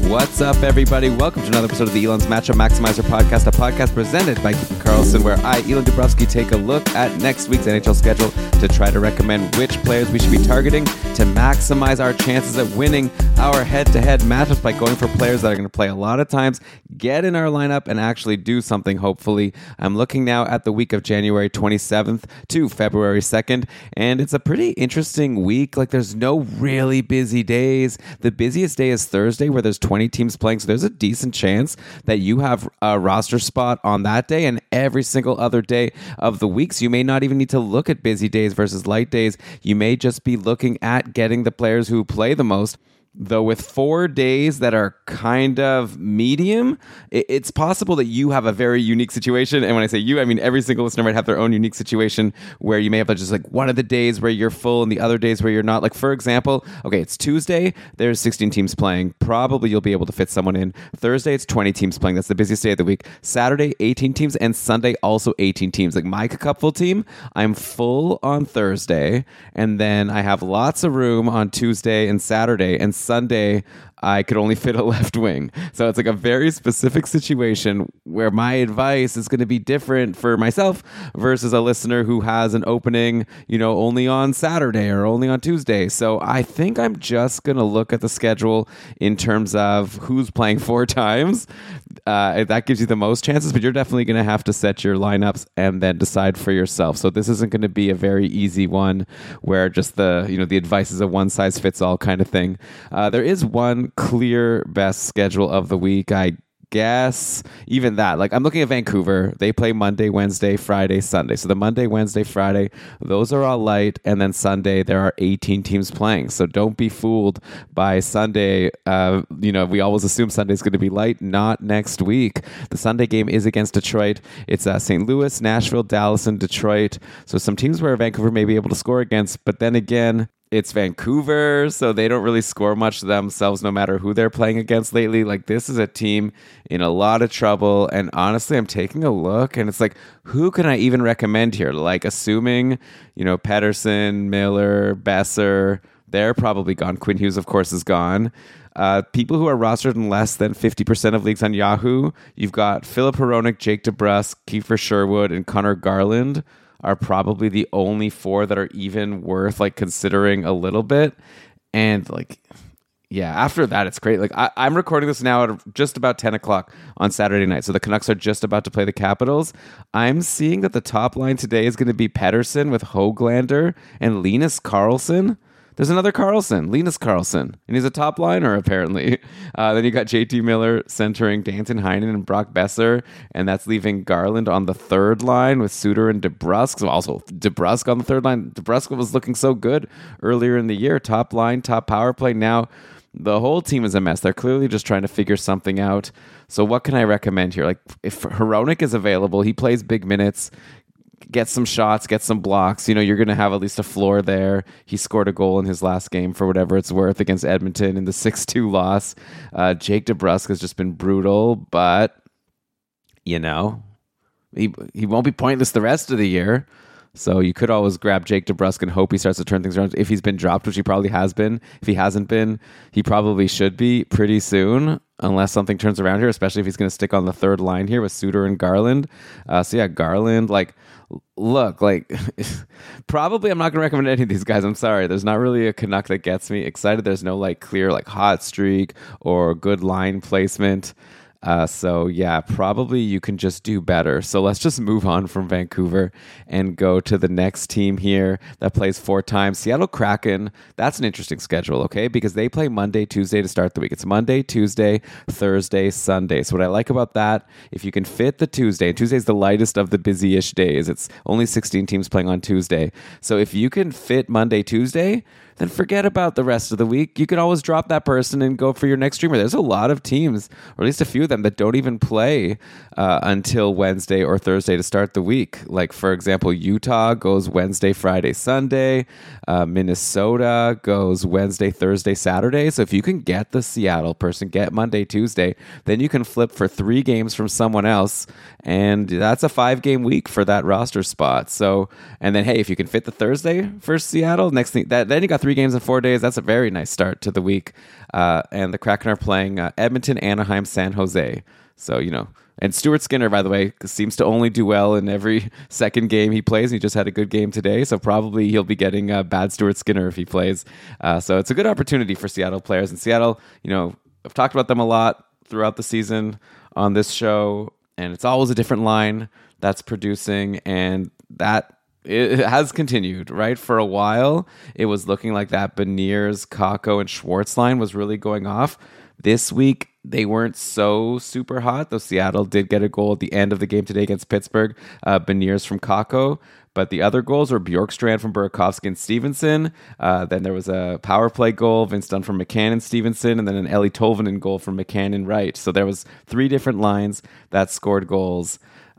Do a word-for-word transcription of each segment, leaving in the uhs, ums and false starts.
What's up, everybody? Welcome to another episode of the Elon's Matchup Maximizer podcast, a podcast presented by Keegan Carlson, where I, Elon Dubrovsky, take a look at next week's N H L schedule to try to recommend which players we should be targeting to maximize our chances at winning our head-to-head matchups by going for players that are going to play a lot of times, get in our lineup, and actually do something, hopefully. I'm looking now at the week of January twenty-seventh to February second, and it's a pretty interesting week. Like, there's no really busy days. The busiest day is Thursday, where there's twenty teams playing, so there's a decent chance that you have a roster spot on that day and every single other day of the week. So you may not even need to look at busy days versus light days. You may just be looking at getting the players who play the most. Though with four days that are kind of medium, it's possible that you have a very unique situation. And when I say you, I mean every single listener might have their own unique situation where you may have just like one of the days where you're full and the other days where you're not. Like, for example, okay, it's Tuesday, there's sixteen teams playing. Probably you'll be able to fit someone in. Thursday, it's twenty teams playing. That's the busiest day of the week. Saturday, eighteen teams. And Sunday, also eighteen teams. Like my cupful team, I'm full on Thursday. And then I have lots of room on Tuesday and Saturday. And Sunday, I could only fit a left wing. So it's like a very specific situation where my advice is going to be different for myself versus a listener who has an opening, you know, only on Saturday or only on Tuesday. So I think I'm just going to look at the schedule in terms of who's playing four times. Uh, that gives you the most chances, but you're definitely going to have to set your lineups and then decide for yourself. So this isn't going to be a very easy one where just the, you know, the advice is a one size fits all kind of thing. Uh, there is one clear best schedule of the week, I guess. Even that, like I'm looking at Vancouver. They play Monday, Wednesday, Friday, Sunday. So the Monday, Wednesday, Friday, those are all light. And then Sunday, there are eighteen teams playing. So don't be fooled by Sunday. Uh, you know, we always assume Sunday's going to be light. Not next week. The Sunday game is against Detroit. It's uh, Saint Louis, Nashville, Dallas, and Detroit. So some teams where Vancouver may be able to score against. But then again, it's Vancouver, so they don't really score much themselves no matter who they're playing against lately. Like, this is a team in a lot of trouble, and honestly, I'm taking a look, and it's like, who can I even recommend here? Like, assuming, you know, Pettersson, Miller, Besser, they're probably gone. Quinn Hughes, of course, is gone. Uh, people who are rostered in less than fifty percent of leagues on Yahoo, you've got Filip Hronek, Jake DeBrusk, Kiefer Sherwood, and Connor Garland are probably the only four that are even worth like considering a little bit. And like, yeah, after that, it's great. Like I, I'm recording this now at just about ten o'clock on Saturday night. So the Canucks are just about to play the Capitals. I'm seeing that the top line today is going to be Pettersson with Höglander and Linus Karlsson. There's another Carlson, Linus Karlsson, and he's a top liner, apparently. Uh, then you got J T Miller centering Danton Heinen and Brock Besser, and that's leaving Garland on the third line with Suter and DeBrusk. So also DeBrusk on the third line. DeBrusk was looking so good earlier in the year. Top line, top power play. Now the whole team is a mess. They're clearly just trying to figure something out. So what can I recommend here? Like, if Hronek is available, he plays big minutes, get some shots, get some blocks. You know, you're going to have at least a floor there. He scored a goal in his last game for whatever it's worth against Edmonton in the six two loss. Uh, Jake DeBrusk has just been brutal, but, you know, he he won't be pointless the rest of the year. So you could always grab Jake DeBrusk and hope he starts to turn things around. If he's been dropped, which he probably has been. If he hasn't been, he probably should be pretty soon, unless something turns around here, especially if he's going to stick on the third line here with Suter and Garland. Uh, so yeah, Garland, like, look, like, probably I'm not going to recommend any of these guys. I'm sorry. There's not really a Canuck that gets me excited. There's no, like, clear, like, hot streak or good line placement. Uh, so yeah, probably you can just do better. So let's just move on from Vancouver and go to the next team here that plays four times. Seattle Kraken. That's an interesting schedule, okay? Because they play Monday, Tuesday to start the week. It's Monday, Tuesday, Thursday, Sunday. So what I like about that, if you can fit the Tuesday, and Tuesday's the lightest of the busy-ish days. It's only sixteen teams playing on Tuesday. So if you can fit Monday, Tuesday, then forget about the rest of the week. You can always drop that person and go for your next streamer. There's a lot of teams, or at least a few of them, that don't even play uh, until Wednesday or Thursday to start the week. Like, for example, Utah goes Wednesday, Friday, Sunday. Uh, Minnesota goes Wednesday, Thursday, Saturday. So if you can get the Seattle person, get Monday, Tuesday, then you can flip for three games from someone else. And that's a five-game week for that roster spot. So, and then, hey, if you can fit the Thursday for Seattle, next thing, that then you got three three games in four days. That's a very nice start to the week. Uh, and the Kraken are playing uh, Edmonton, Anaheim, San Jose. So, you know, and Stuart Skinner, by the way, seems to only do well in every second game he plays. He just had a good game today, so probably he'll be getting a bad Stuart Skinner if he plays. Uh, so it's a good opportunity for Seattle players. And Seattle, you know, I've talked about them a lot throughout the season on this show, and it's always a different line that's producing, and that it has continued, right? For a while, it was looking like that Beniers, Kakko, and Schwartz line was really going off. This week, they weren't so super hot, though Seattle did get a goal at the end of the game today against Pittsburgh, uh, Beniers from Kakko. But the other goals were Bjorkstrand from Burakovsky and Stevenson. Uh, then there was a power play goal, Vince Dunn from McCann and Stevenson, and then an Eeli Tolvanen goal from McCann and Wright. So there was three different lines that scored goals.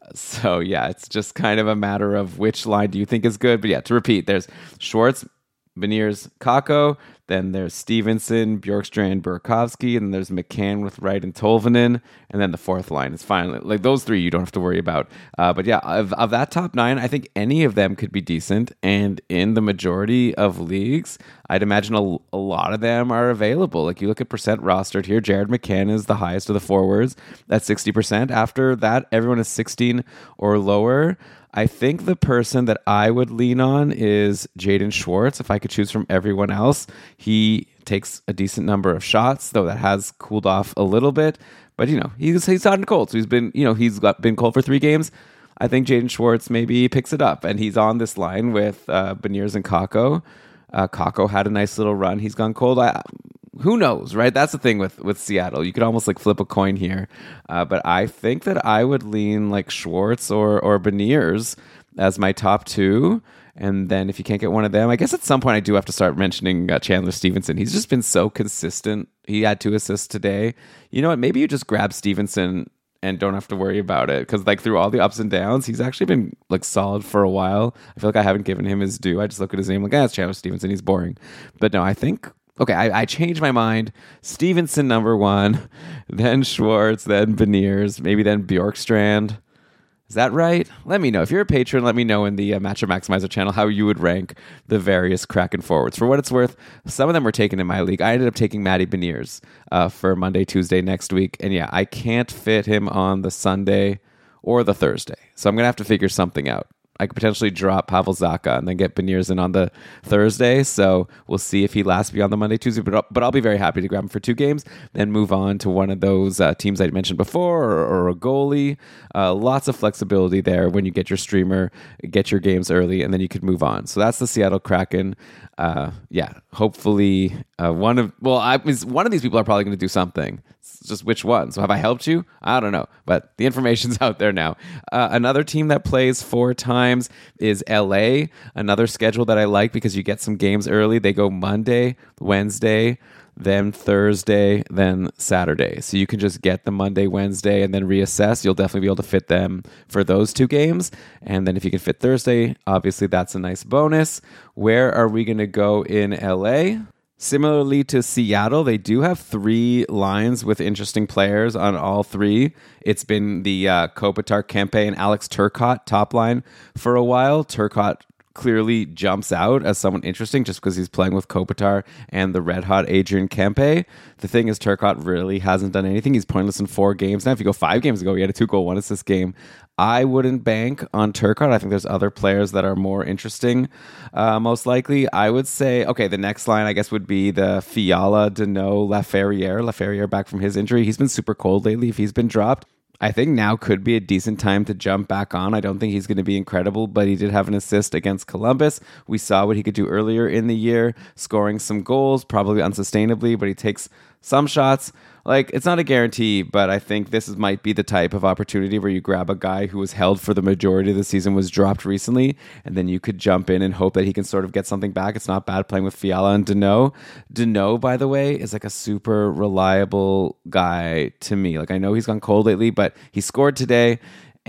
So yeah, it's just kind of a matter of which line do you think is good. But yeah, to repeat, there's Schwartz, Beniers, Kakko. Then there's Stevenson, Bjorkstrand, Burakovsky, and then there's McCann with Wright and Tolvanen, and then the fourth line is finally like those three you don't have to worry about. Uh, but yeah, of, of that top nine, I think any of them could be decent, and in the majority of leagues, I'd imagine a, a lot of them are available. Like you look at percent rostered here, Jared McCann is the highest of the forwards at sixty percent. After that, everyone is sixteen or lower. I think the person that I would lean on is Jaden Schwartz. If I could choose from everyone else, he takes a decent number of shots, though that has cooled off a little bit. But, you know, he's he's hot and cold. So he's been, you know, he's got, been cold for three games. I think Jaden Schwartz maybe picks it up. And he's on this line with uh, Beniers and Kakko. Uh, Kakko had a nice little run. He's gone cold. I, who knows, right? That's the thing with, with Seattle. You could almost like flip a coin here. Uh, but I think that I would lean like Schwartz or, or Beniers as my top two. And then if you can't get one of them, I guess at some point I do have to start mentioning uh, Chandler Stevenson. He's just been so consistent. He had two assists today. You know what? Maybe you just grab Stevenson and don't have to worry about it. Because like through all the ups and downs, he's actually been like solid for a while. I feel like I haven't given him his due. I just look at his name like, ah, it's Chandler Stevenson. He's boring. But no, I think... Okay, I, I changed my mind. Stevenson number one, then Schwartz, then Beniers, maybe then Bjorkstrand. Is that right? Let me know. If you're a patron, let me know in the uh, Matchup Maximizer channel how you would rank the various Kraken forwards. For what it's worth, some of them were taken in my league. I ended up taking Matty Beniers uh, for Monday, Tuesday next week. And yeah, I can't fit him on the Sunday or the Thursday. So I'm going to have to figure something out. I could potentially drop Pavel Zacha and then get Beniers in on the Thursday. So we'll see if he lasts beyond the Monday, Tuesday. But, but I'll be very happy to grab him for two games, then move on to one of those uh, teams I mentioned before or, or a goalie. Uh, lots of flexibility there when you get your streamer, get your games early, and then you could move on. So that's the Seattle Kraken. Uh, yeah, hopefully uh, one of, well, I was, one of these people are probably going to do something. It's just which one. So have I helped you? I don't know, but the information's out there now. Uh, another team that plays four times is L A. Another schedule that I like because you get some games early. They go Monday, Wednesday, then Thursday, then Saturday. So you can just get the Monday, Wednesday, and then reassess. You'll definitely be able to fit them for those two games. And then if you can fit Thursday, obviously that's a nice bonus. Where are we going to go in L A? Similarly to Seattle, they do have three lines with interesting players on all three. It's been the uh, Kopitar, Kempe, and Alex Turcotte top line for a while. Turcotte clearly jumps out as someone interesting just because he's playing with Kopitar and the red-hot Adrian Kempe. The thing is, Turcotte really hasn't done anything. He's pointless in four games. Now, if you go five games ago, he had a two-goal, one-assist game. I wouldn't bank on Turcotte. I think there's other players that are more interesting, uh, most likely. I would say, okay, the next line, I guess, would be the Fiala, Deneau, Laferriere. Laferriere back from his injury. He's been super cold lately if he's been dropped. I think now could be a decent time to jump back on. I don't think he's going to be incredible, but he did have an assist against Columbus. We saw what he could do earlier in the year, scoring some goals, probably unsustainably, but he takes some shots. Like, it's not a guarantee, but I think this is, might be the type of opportunity where you grab a guy who was held for the majority of the season, was dropped recently, and then you could jump in and hope that he can sort of get something back. It's not bad playing with Fiala and Deneau. Deneau, by the way, is like a super reliable guy to me. Like, I know he's gone cold lately, but he scored today.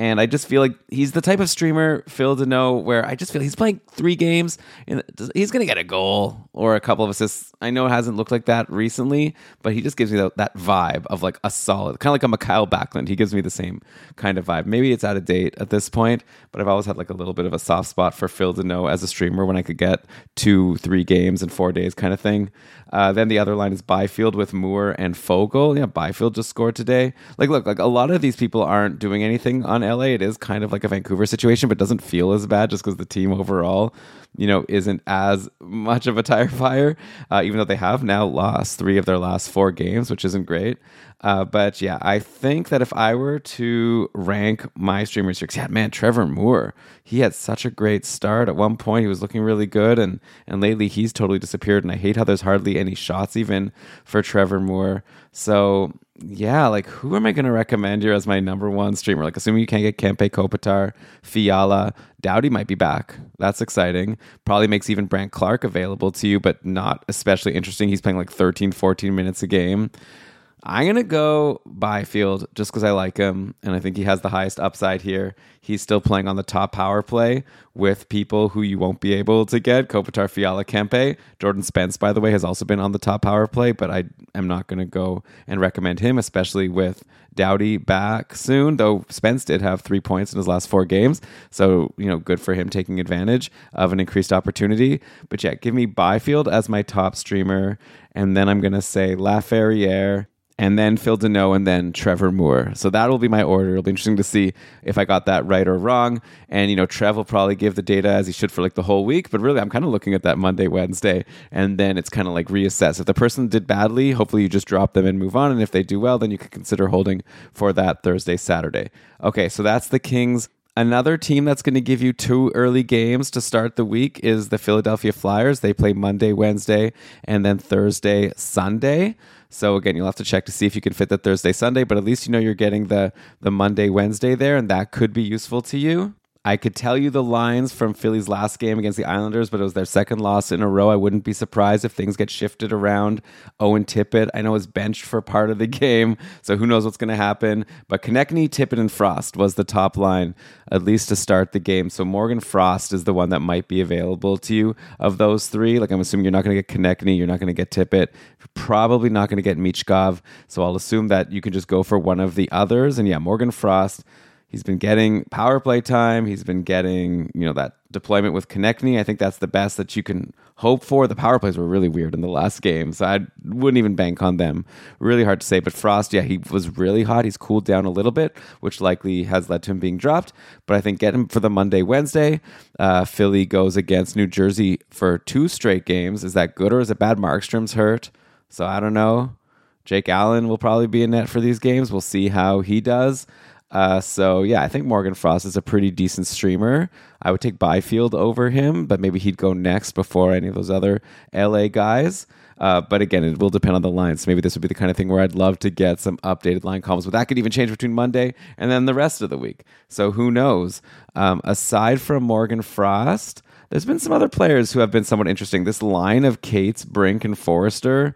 And I just feel like he's the type of streamer, Phil Deneau, where I just feel he's playing three games and he's going to get a goal or a couple of assists. I know it hasn't looked like that recently, but he just gives me that, that vibe of like a solid, kind of like a Mikhail Backlund. He gives me the same kind of vibe. Maybe it's out of date at this point, but I've always had like a little bit of a soft spot for Phil Deneau as a streamer when I could get two, three games in four days kind of thing. Uh, then the other line is Byfield with Moore and Fogle. Yeah, Byfield just scored today. Like, look, like a lot of these people aren't doing anything on L A. It is kind of like a Vancouver situation, but doesn't feel as bad just because the team overall, you know, isn't as much of a tire fire, uh, even though they have now lost three of their last four games, which isn't great. Uh, but yeah, I think that if I were to rank my streamers here, yeah, man, Trevor Moore, he had such a great start. At one point, he was looking really good, and and lately he's totally disappeared. And I hate how there's hardly any shots even for Trevor Moore. So yeah, like who am I going to recommend here as my number one streamer? Like assuming you can't get Kempe Kopitar, Fiala, Doughty might be back. That's exciting. Probably makes even Brandt Clark available to you, but not especially interesting. He's playing like thirteen, fourteen minutes a game. I'm going to go Byfield just because I like him, and I think he has the highest upside here. He's still playing on the top power play with people who you won't be able to get. Kopitar, Fiala, Kempe. Jordan Spence, by the way, has also been on the top power play, but I am not going to go and recommend him, especially with Doughty back soon, though Spence did have three points in his last four games. So, you know, good for him taking advantage of an increased opportunity. But yeah, give me Byfield as my top streamer, and then I'm going to say Laferriere, and then Phil Deneau, and then Trevor Moore. So that will be my order. It'll be interesting to see if I got that right or wrong. And, you know, Trev will probably give the data as he should for like the whole week. But really, I'm kind of looking at that Monday, Wednesday, and then it's kind of like reassess. If the person did badly, hopefully you just drop them and move on. And if they do well, then you can consider holding for that Thursday, Saturday. Okay, so that's the Kings. Another team that's going to give you two early games to start the week is the Philadelphia Flyers. They play Monday, Wednesday, and then Thursday, Sunday. So again, you'll have to check to see if you can fit the Thursday, Sunday, but at least you know you're getting the, the Monday, Wednesday there, and that could be useful to you. I could tell you the lines from Philly's last game against the Islanders, but it was their second loss in a row. I wouldn't be surprised if things get shifted around. Owen Tippett, I know, is benched for part of the game, so who knows what's going to happen. But Konechny, Tippett, and Frost was the top line, at least to start the game. So Morgan Frost is the one that might be available to you of those three. Like, I'm assuming you're not going to get Konechny, you're not going to get Tippett, probably not going to get Michkov. So I'll assume that you can just go for one of the others. And yeah, Morgan Frost, he's been getting power play time. He's been getting, you know, that deployment with Konechny. I think that's the best that you can hope for. The power plays were really weird in the last game, so I wouldn't even bank on them. Really hard to say. But Frost, yeah, he was really hot. He's cooled down a little bit, which likely has led to him being dropped. But I think get him for the Monday, Wednesday. Uh, Philly goes against New Jersey for two straight games. Is that good or is it bad? Markstrom's hurt, so I don't know. Jake Allen will probably be in net for these games. We'll see how he does. Uh, so, yeah, I think Morgan Frost is a pretty decent streamer. I would take Byfield over him, but maybe he'd go next before any of those other L A guys. Uh, but again, it will depend on the lines. So maybe this would be the kind of thing where I'd love to get some updated line columns, but that could even change between Monday and then the rest of the week. So who knows? Um, aside from Morgan Frost, there's been some other players who have been somewhat interesting. This line of Cates, Brink, and Forrester,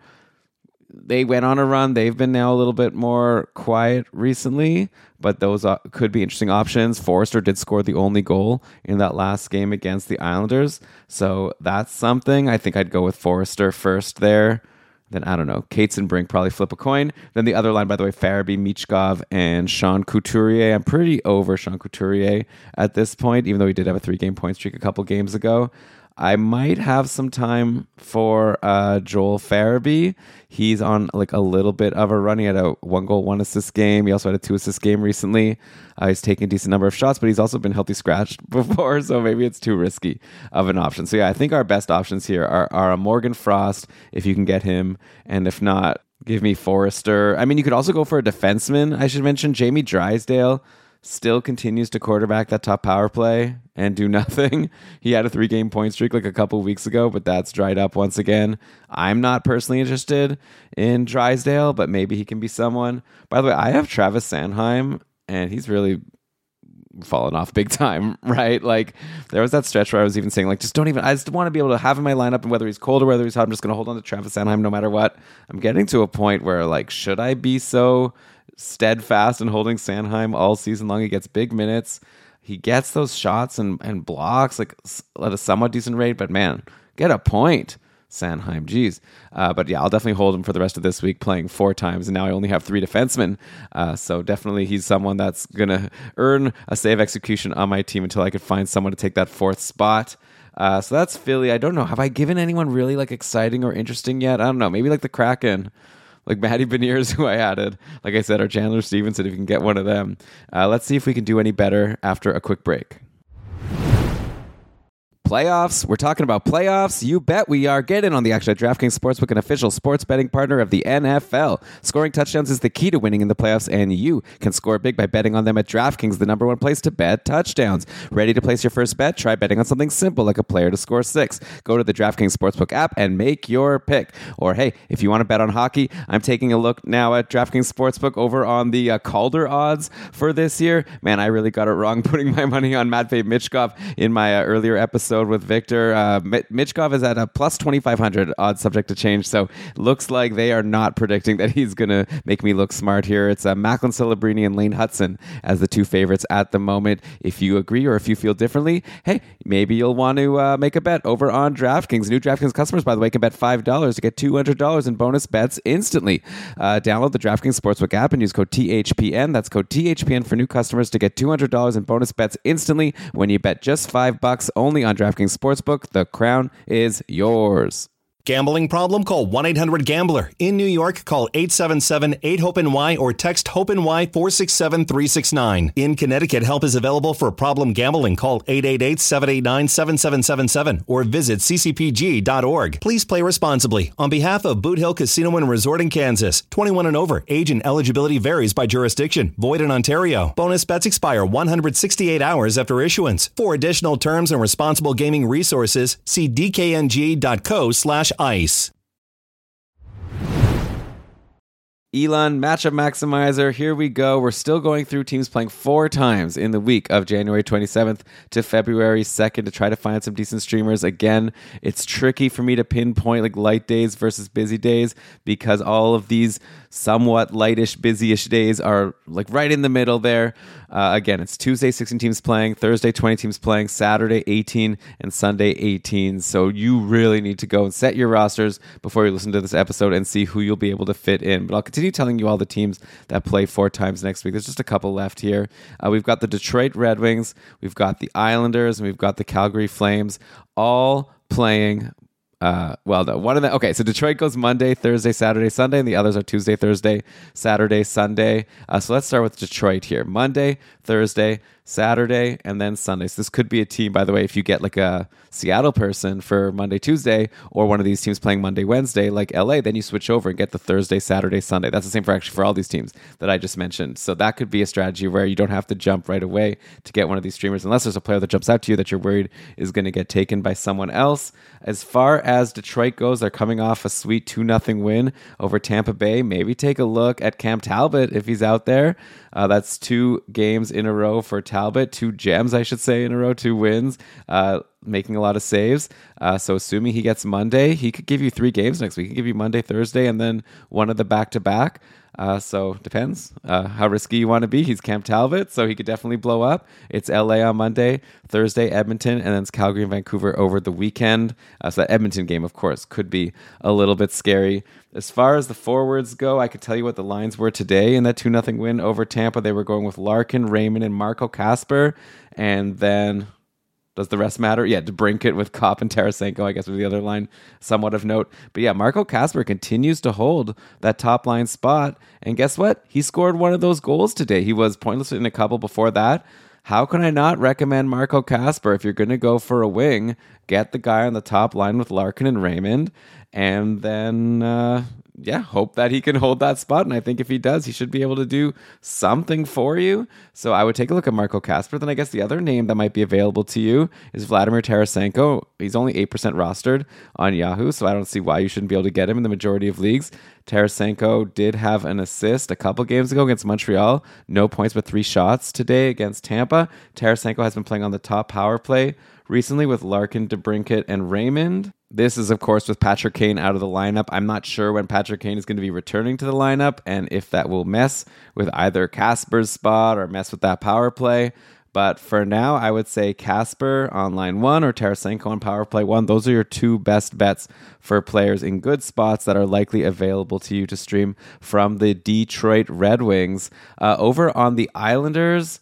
they went on a run. They've been now a little bit more quiet recently, but those uh, could be interesting options. Forrester did score the only goal in that last game against the Islanders, so that's something. I think I'd go with Forrester first there. Then, I don't know, Cates and Brink probably flip a coin. Then the other line, by the way, Farabee, Michkov, and Sean Couturier. I'm pretty over Sean Couturier at this point, even though he did have a three-game point streak a couple games ago. I might have some time for uh, Joel Farabee. He's on like a little bit of a run. He had a one goal, one assist game. He also had a two assist game recently. Uh, he's taken a decent number of shots, but he's also been healthy scratched before, so maybe it's too risky of an option. So yeah, I think our best options here are, are a Morgan Frost, if you can get him, and if not, give me Forrester. I mean, you could also go for a defenseman, I should mention. Jamie Drysdale still continues to quarterback that top power play and do nothing. He had a three-game point streak like a couple weeks ago, but that's dried up once again. I'm not personally interested in Drysdale, but maybe he can be someone. By the way, I have Travis Sanheim, and he's really fallen off big time, right? Like, there was that stretch where I was even saying, like, just don't even, I just want to be able to have him in my lineup, and whether he's cold or whether he's hot, I'm just going to hold on to Travis Sanheim no matter what. I'm getting to a point where, like, should I be so steadfast in holding Sanheim all season long. He gets big minutes. He gets those shots and, and blocks like at a somewhat decent rate, but man, get a point, Sanheim. Jeez. Uh, but yeah, I'll definitely hold him for the rest of this week, playing four times, and now I only have three defensemen. Uh, so definitely he's someone that's going to earn a save execution on my team until I could find someone to take that fourth spot. Uh, so that's Philly. I don't know. Have I given anyone really like exciting or interesting yet? I don't know. Maybe like the Kraken. Like Matty Beniers, who I added. Like I said, or Chandler Stevenson, if you can get one of them. Uh, let's see if we can do any better after a quick break. Playoffs. We're talking about playoffs. You bet we are. Get in on the action at DraftKings Sportsbook, an official sports betting partner of the N F L. Scoring touchdowns is the key to winning in the playoffs, and you can score big by betting on them at DraftKings, the number one place to bet touchdowns. Ready to place your first bet? Try betting on something simple like a player to score six. Go to the DraftKings Sportsbook app and make your pick. Or hey, if you want to bet on hockey, I'm taking a look now at DraftKings Sportsbook over on the uh, Calder odds for this year. Man, I really got it wrong putting my money on Matvei Michkov in my uh, earlier episode with Victor. Uh, Michkov is at a plus twenty-five hundred, odds subject to change, so looks like they are not predicting that he's going to make me look smart here. It's uh, Macklin Celebrini and Lane Hudson as the two favorites at the moment. If you agree or if you feel differently, hey, maybe you'll want to uh, make a bet over on DraftKings. New DraftKings customers, by the way, can bet five dollars to get two hundred dollars in bonus bets instantly. Uh, download the DraftKings Sportsbook app and use code T H P N. That's code T H P N for new customers to get two hundred dollars in bonus bets instantly when you bet just five bucks only on DraftKings Sportsbook. The crown is yours. Gambling problem? Call one eight hundred gambler. In New York, call eight seven seven eight hope N Y or text HOPE-NY four six seven three six nine. In Connecticut, help is available for problem gambling. Call eight eight eight seven eight nine seven seven seven seven or visit c c p g dot org. Please play responsibly. On behalf of Boot Hill Casino and Resort in Kansas, twenty-one and over. Age and eligibility varies by jurisdiction. Void in Ontario. Bonus bets expire one hundred sixty-eight hours after issuance. For additional terms and responsible gaming resources, see d k n g dot co slash ice. Elon, matchup maximizer. Here we go. We're still going through teams playing four times in the week of January twenty-seventh to February second to try to find some decent streamers. Again, it's tricky for me to pinpoint like light days versus busy days because all of these somewhat lightish, busyish days are like right in the middle there. Uh, again, it's Tuesday, sixteen teams playing, Thursday, twenty teams playing, Saturday, eighteen, and Sunday, eighteen. So you really need to go and set your rosters before you listen to this episode and see who you'll be able to fit in. But I'll continue telling you all the teams that play four times next week. There's just a couple left here. Uh, we've got the Detroit Red Wings, we've got the Islanders, and we've got the Calgary Flames, all playing. Uh, well, no, one of them. Okay, so Detroit goes Monday, Thursday, Saturday, Sunday, and the others are Tuesday, Thursday, Saturday, Sunday. Uh, so let's start with Detroit here. Monday, Thursday, Saturday, and then Sunday. So this could be a team, by the way, if you get like a Seattle person for Monday, Tuesday, or one of these teams playing Monday, Wednesday, like L A, then you switch over and get the Thursday, Saturday, Sunday. That's the same for actually for all these teams that I just mentioned. So that could be a strategy where you don't have to jump right away to get one of these streamers, unless there's a player that jumps out to you that you're worried is going to get taken by someone else. As far as Detroit goes, they're coming off a sweet two nothing win over Tampa Bay. Maybe take a look at Cam Talbot if he's out there. Uh, that's two games in a row for Talbot, two gems, I should say, in a row, two wins, uh, making a lot of saves. Uh, so assuming he gets Monday, he could give you three games next week. He could give you Monday, Thursday, and then one of the back-to-back. Uh, so depends uh, how risky you want to be. He's Cam Talbot, so he could definitely blow up. It's L A on Monday, Thursday, Edmonton, and then it's Calgary and Vancouver over the weekend. Uh, so that Edmonton game, of course, could be a little bit scary. As far as the forwards go, I could tell you what the lines were today in that two nothing win over Tampa. They were going with Larkin, Raymond, and Marco Kasper. And then, does the rest matter? Yeah, DeBrincat with Kopp and Tarasenko, I guess, was the other line somewhat of note. But yeah, Marco Kasper continues to hold that top line spot. And guess what? He scored one of those goals today. He was pointless in a couple before that. How can I not recommend Marco Kasper? If you're going to go for a wing, get the guy on the top line with Larkin and Raymond. And then, uh, yeah, hope that he can hold that spot. And I think if he does, he should be able to do something for you. So I would take a look at Marco Kasper. Then I guess the other name that might be available to you is Vladimir Tarasenko. He's only eight percent rostered on Yahoo, so I don't see why you shouldn't be able to get him in the majority of leagues. Tarasenko did have an assist a couple games ago against Montreal. No points, but three shots today against Tampa. Tarasenko has been playing on the top power play recently with Larkin, DeBrincat, and Raymond. This is, of course, with Patrick Kane out of the lineup. I'm not sure when Patrick Kane is going to be returning to the lineup and if that will mess with either Kasper's spot or mess with that power play. But for now, I would say Kasper on line one or Tarasenko on power play one. Those are your two best bets for players in good spots that are likely available to you to stream from the Detroit Red Wings. Uh, over on the Islanders,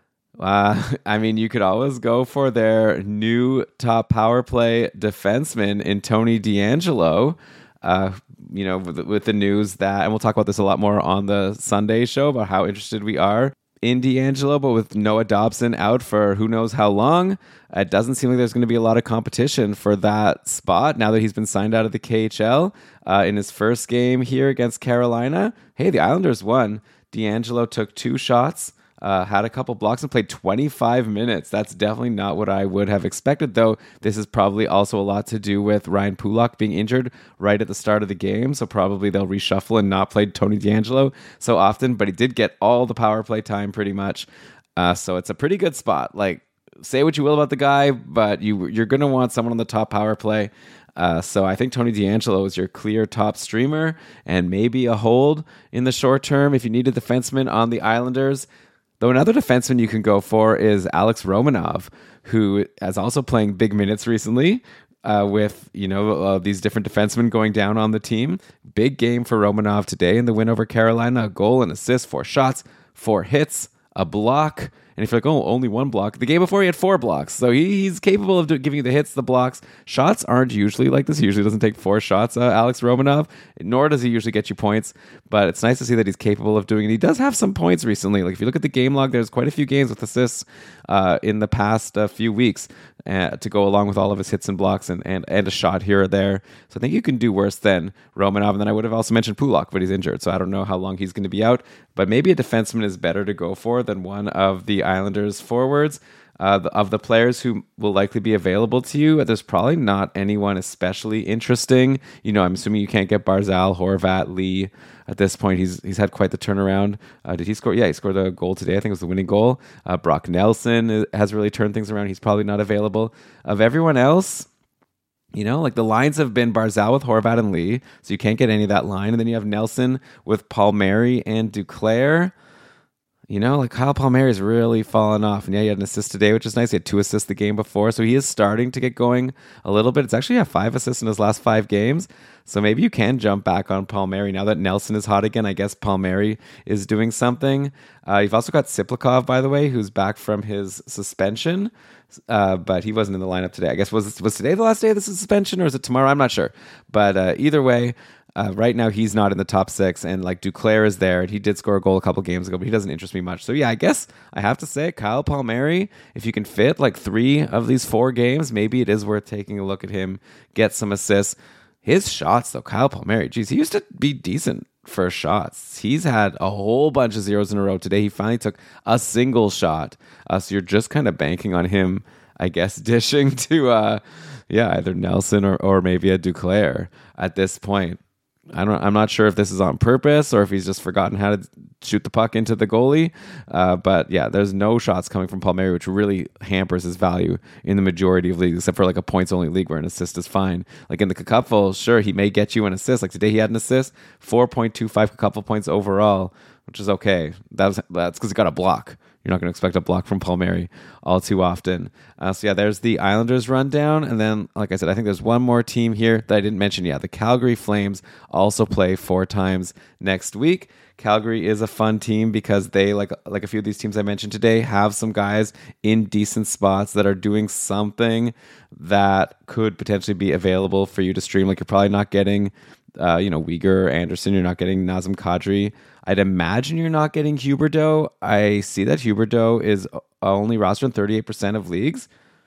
uh, I mean, you could always go for their new top power play defenseman in Tony DeAngelo. Uh, you know, with, with the news that, and we'll talk about this a lot more on the Sunday show about how interested we are in DeAngelo, but with Noah Dobson out for who knows how long, it doesn't seem like there's going to be a lot of competition for that spot now that he's been signed out of the K H L uh, in his first game here against Carolina. Hey, the Islanders won. DeAngelo took two shots, uh, had a couple blocks, and played twenty-five minutes. That's definitely not what I would have expected, though. This is probably also a lot to do with Ryan Pulock being injured right at the start of the game, so probably they'll reshuffle and not play Tony DeAngelo so often, but he did get all the power play time pretty much, uh, so it's a pretty good spot. Like, say what you will about the guy, but you, you're going to want someone on the top power play. Uh, so I think Tony DeAngelo is your clear top streamer and maybe a hold in the short term if you need a defenseman on the Islanders. Though another defenseman you can go for is Alex Romanov, who is also playing big minutes recently uh, with, you know, uh, these different defensemen going down on the team. Big game for Romanov today in the win over Carolina. A goal, an assist, four shots, four hits, a block. And if you're like, oh, only one block. The game before he had four blocks. So he, he's capable of do, giving you the hits, the blocks. Shots aren't usually like this. He usually doesn't take four shots, uh, Alex Romanov. Nor does he usually get you points. But it's nice to see that he's capable of doing it. He does have some points recently. Like if you look at the game log, there's quite a few games with assists uh, in the past uh, few weeks uh, to go along with all of his hits and blocks and, and, and a shot here or there. So I think you can do worse than Romanov. And then I would have also mentioned Pulock, but he's injured. So I don't know how long he's going to be out. But maybe a defenseman is better to go for than one of the Islanders forwards. Uh, the, of the players who will likely be available to you, there's probably not anyone especially interesting. You know, I'm assuming you can't get Barzal, Horvat, Lee. At this point, he's he's had quite the turnaround. Uh, did he score? Yeah, he scored a goal today. I think it was the winning goal. Uh, Brock Nelson has really turned things around. He's probably not available. Of everyone else, you know, like the lines have been Barzal with Horvat and Lee, so you can't get any of that line. And then you have Nelson with Palmieri and Duclair. You know, like Kyle Palmieri's really fallen off. And yeah, he had an assist today, which is nice. He had two assists the game before. So he is starting to get going a little bit. It's actually yeah, five assists in his last five games. So maybe you can jump back on Palmieri. Now that Nelson is hot again, I guess Palmieri is doing something. Uh, you've also got Siplikov, by the way, who's back from his suspension. Uh, but he wasn't in the lineup today. I guess, was was today the last day of the suspension or is it tomorrow? I'm not sure. But uh, either way, Uh, right now, he's not in the top six, and like Duclair is there, and he did score a goal a couple games ago, but he doesn't interest me much. So yeah, I guess I have to say, Kyle Palmieri, if you can fit like three of these four games, maybe it is worth taking a look at him, get some assists. His shots, though, Kyle Palmieri, geez, he used to be decent for shots. He's had a whole bunch of zeros in a row. Today, he finally took a single shot. Uh, so you're just kind of banking on him, I guess, dishing to, uh, yeah, either Nelson or, or maybe a Duclair at this point. I don't. I'm not sure if this is on purpose or if he's just forgotten how to shoot the puck into the goalie. Uh, but yeah, there's no shots coming from Palmieri, which really hampers his value in the majority of leagues, except for like a points-only league where an assist is fine. Like in the Cupful, sure, he may get you an assist. Like today, he had an assist, four point two five Cupful points overall, which is okay. That was that's because he got a block. You're not going to expect a block from Palmieri all too often. Uh, so yeah, there's the Islanders rundown. And then, like I said, I think there's one more team here that I didn't mention yet. The Calgary Flames also play four times next week. Calgary is a fun team because they, like like a few of these teams I mentioned today, have some guys in decent spots that are doing something that could potentially be available for you to stream. Like you're probably not getting, uh, you know, Uyghur, Anderson. You're not getting Nazem Kadri. I'd imagine you're not getting Huberdeau. I see that Huberdeau is only rostered in thirty-eight percent of leagues.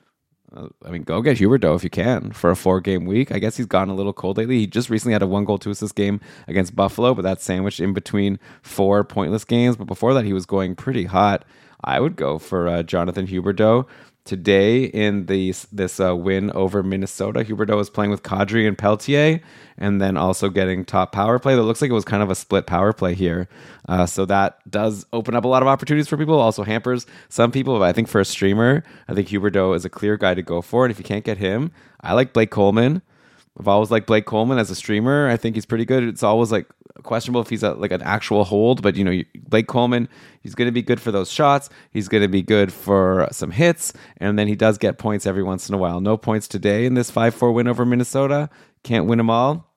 Uh, I mean, go get Huberdeau if you can for a four-game week. I guess he's gotten a little cold lately. He just recently had a one-goal, two-assist game against Buffalo, but that's sandwiched in between four pointless games. But before that, he was going pretty hot. I would go for uh, Jonathan Huberdeau. today in the, this uh, win over Minnesota. Huberdeau was playing with Kadri and Peltier, and then also getting top power play. It looks like it was kind of a split power play here. Uh, so that does open up a lot of opportunities for people. Also hampers some people, but I think for a streamer, I think Huberdeau is a clear guy to go for. And if you can't get him, I like Blake Coleman. I've always liked Blake Coleman as a streamer. I think he's pretty good. It's always like questionable if he's a, like an actual hold, but you know, Blake Coleman, he's going to be good for those shots. He's going to be good for some hits, and then he does get points every once in a while. No points today in this five four win over Minnesota. Can't win them all,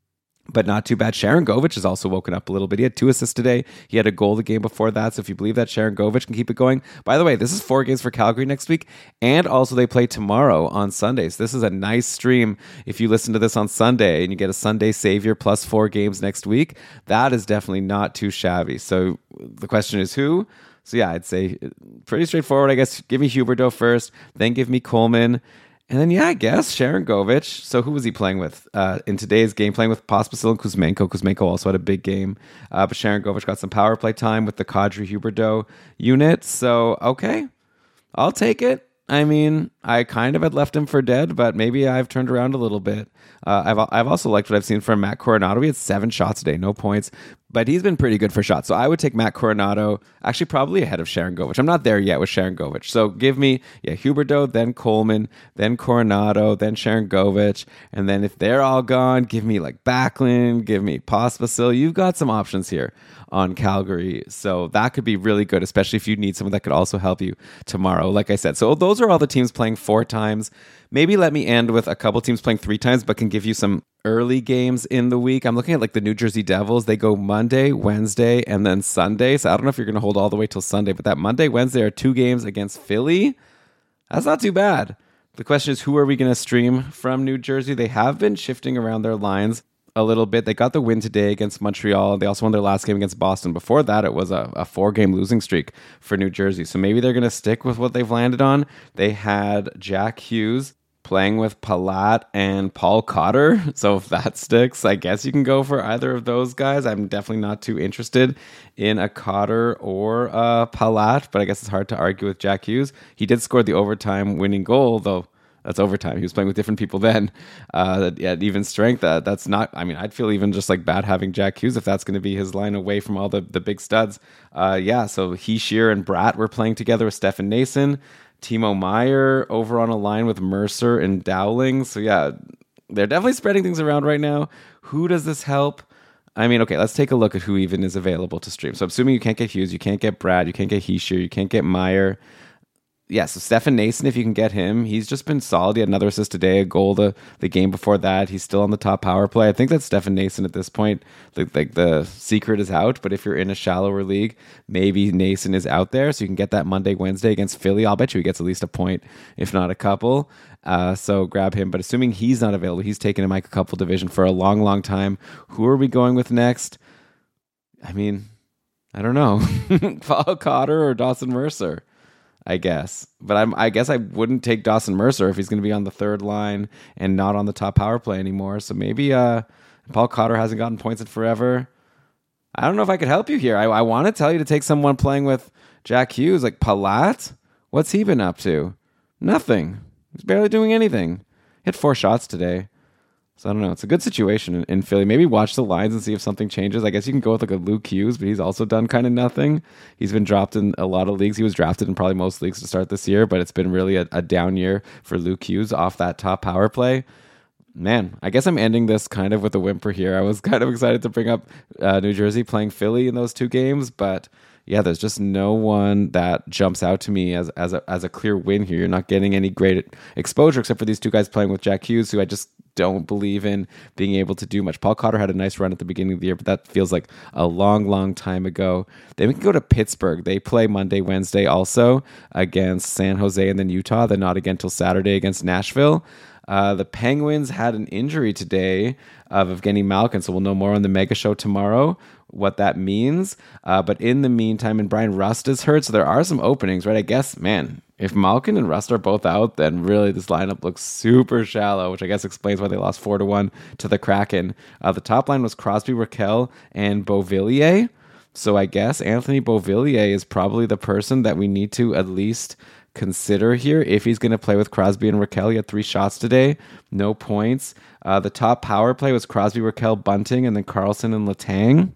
but not too bad. Sharangovich has also woken up a little bit. He had two assists today. He had a goal the game before that. So if you believe that Sharangovich can keep it going. By the way, this is four games for Calgary next week. And also they play tomorrow on Sundays. This is a nice stream. If you listen to this on Sunday and you get a Sunday savior plus four games next week, that is definitely not too shabby. So the question is who? So yeah, I'd say pretty straightforward. I guess give me Huberdeau first, then give me Coleman. And then, yeah, I guess Sharangovich. So who was he playing with uh, in today's game? Playing with Pospisil and Kuzmenko. Kuzmenko also had a big game. Uh, but Sharangovich got some power play time with the Kadri Huberdeau unit. So, okay, I'll take it. I mean, I kind of had left him for dead, but maybe I've turned around a little bit. Uh, I've I've also liked what I've seen from Matt Coronado. He had seven shots today, no points, but he's been pretty good for shots. So I would take Matt Coronado, actually probably ahead of Sharangovich. I'm not there yet with Sharangovich. So give me, yeah, Huberdeau, then Coleman, then Coronado, then Sharangovich. And then if they're all gone, give me like Backlund, give me Pospisil. You've got some options here on Calgary. So that could be really good, especially if you need someone that could also help you tomorrow, like I said. So those are all the teams playing four times. Maybe let me end with a couple teams playing three times, but can give you some early games in the week. I'm looking at like the New Jersey Devils. They go Monday, Wednesday, and then Sunday. So I don't know if you're going to hold all the way till Sunday, but that Monday, Wednesday are two games against Philly. That's not too bad. The question is, who are we going to stream from New Jersey? They have been shifting around their lines a little bit. They got the win today against Montreal. They also won their last game against Boston. Before that, it was a, a four-game losing streak for New Jersey. So maybe they're going to stick with what they've landed on. They had Jack Hughes playing with Palat and Paul Cotter. So if that sticks, I guess you can go for either of those guys. I'm definitely not too interested in a Cotter or a Palat, but I guess it's hard to argue with Jack Hughes. He did score the overtime winning goal, though. That's overtime. He was playing with different people then uh, at even strength. Uh, that's not, I mean, I'd feel even just like bad having Jack Hughes if that's going to be his line away from all the, the big studs. Uh, yeah, so he, Shear, and Bratt were playing together with Stefan Nason. Timo Meier over on a line with Mercer and Dowling. So yeah, they're definitely spreading things around right now. Who does this help? I mean, okay, let's take a look at who even is available to stream. So I'm assuming you can't get Hughes, you can't get Bratt, you can't get Heischer, you can't get Meier. Yeah, so Stefan Nason, if you can get him, he's just been solid. He had another assist today, a goal the, the game before that. He's still on the top power play. I think that Stefan Nason at this point, like, like the secret is out, but if you're in a shallower league, maybe Nason is out there, so you can get that Monday, Wednesday against Philly. I'll bet you he gets at least a point, if not a couple. Uh, so grab him. But assuming he's not available, he's taken a Mike a couple division for a long, long time. Who are we going with next? I mean, I don't know. Paul Cotter or Dawson Mercer? I guess. But I'm, I guess I wouldn't take Dawson Mercer if he's going to be on the third line and not on the top power play anymore. So maybe uh, Paul Cotter hasn't gotten points in forever. I don't know if I could help you here. I, I want to tell you to take someone playing with Jack Hughes, like Palat. What's he been up to? Nothing. He's barely doing anything. Hit four shots today. So I don't know. It's a good situation in, in Philly. Maybe watch the lines and see if something changes. I guess you can go with like a Luke Hughes, but he's also done kind of nothing. He's been dropped in a lot of leagues. He was drafted in probably most leagues to start this year, but it's been really a, a down year for Luke Hughes off that top power play. Man, I guess I'm ending this kind of with a whimper here. I was kind of excited to bring up uh, New Jersey playing Philly in those two games, but yeah, there's just no one that jumps out to me as as a, as a clear win here. You're not getting any great exposure except for these two guys playing with Jack Hughes, who I just don't believe in being able to do much. Paul Cotter had a nice run at the beginning of the year, but that feels like a long, long time ago. Then we can go to Pittsburgh. They play Monday, Wednesday also against San Jose and then Utah. Then not again until Saturday against Nashville. Uh, the Penguins had an injury today of Evgeny Malkin, so we'll know more on the Mega Show tomorrow what that means. Uh, but in the meantime, and Brian Rust is hurt, so there are some openings, right? I guess, man, if Malkin and Rust are both out, then really this lineup looks super shallow, which I guess explains why they lost four to one to the Kraken. Uh, the top line was Crosby, Raquel, and Beauvillier. So I guess Anthony Beauvillier is probably the person that we need to at least consider here if he's going to play with Crosby and Raquel. He had three shots today, no points. Uh, the top power play was Crosby, Raquel, Bunting, and then Carlson and Letang.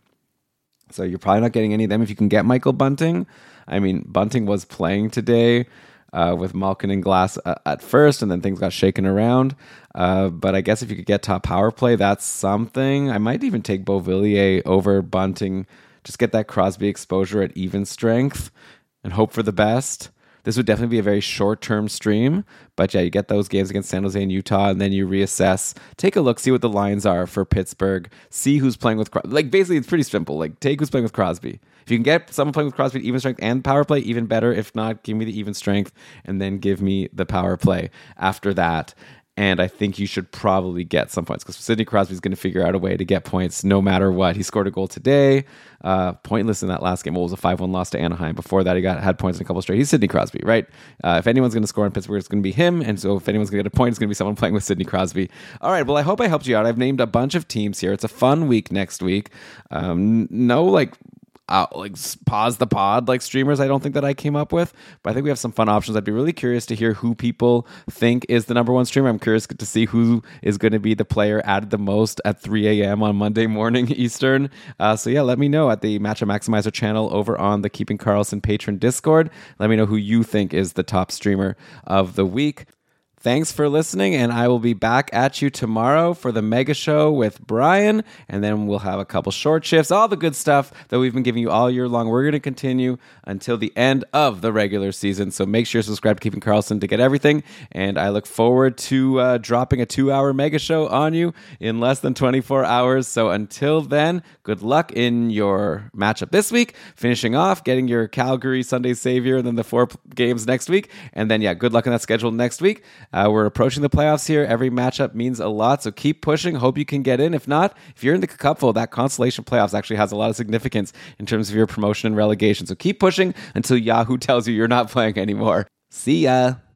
So you're probably not getting any of them if you can get Michael Bunting. I mean, Bunting was playing today uh, with Malkin and Glass uh, at first, and then things got shaken around. Uh, but I guess if you could get top power play, that's something. I might even take Beauvillier over Bunting. Just get that Crosby exposure at even strength and hope for the best. This would definitely be a very short-term stream, but yeah, you get those games against San Jose and Utah, and then you reassess. Take a look, see what the lines are for Pittsburgh. See who's playing with Crosby. Like, basically, it's pretty simple. Like, take who's playing with Crosby. If you can get someone playing with Crosby at even strength and power play, even better. If not, give me the even strength, and then give me the power play after that. And I think you should probably get some points because Sidney Crosby is going to figure out a way to get points no matter what. He scored a goal today. Uh, pointless in that last game. Well, it was a five one loss to Anaheim. Before that, he got had points in a couple straight. He's Sidney Crosby, right? Uh, if anyone's going to score in Pittsburgh, it's going to be him. And so if anyone's going to get a point, it's going to be someone playing with Sidney Crosby. All right. Well, I hope I helped you out. I've named a bunch of teams here. It's a fun week next week. Um, no, like... Uh, like pause the pod like streamers I don't think that I came up with, but I think we have some fun options. I'd be really curious to hear who people think is the number one streamer. I'm curious to see who is going to be the player added the most at three a.m. on Monday morning Eastern. Uh, so yeah, let me know at the Matchup Maximizer channel over on the Keeping Karlsson patron Discord. Let me know who you think is the top streamer of the week. Thanks for listening, and I will be back at you tomorrow for the Mega Show with Brian, and then we'll have a couple short shifts, all the good stuff that we've been giving you all year long. We're going to continue until the end of the regular season, so make sure to subscribe to Keeping Karlsson to get everything, and I look forward to uh, dropping a two-hour Mega Show on you in less than twenty-four hours. So until then, good luck in your matchup this week, finishing off, getting your Calgary Sunday Savior, and then the four games next week, and then, yeah, good luck in that schedule next week. Uh, we're approaching the playoffs here. Every matchup means a lot, so keep pushing. Hope you can get in. If not, if you're in the cupful, that consolation playoffs actually has a lot of significance in terms of your promotion and relegation. So keep pushing until Yahoo tells you you're not playing anymore. See ya.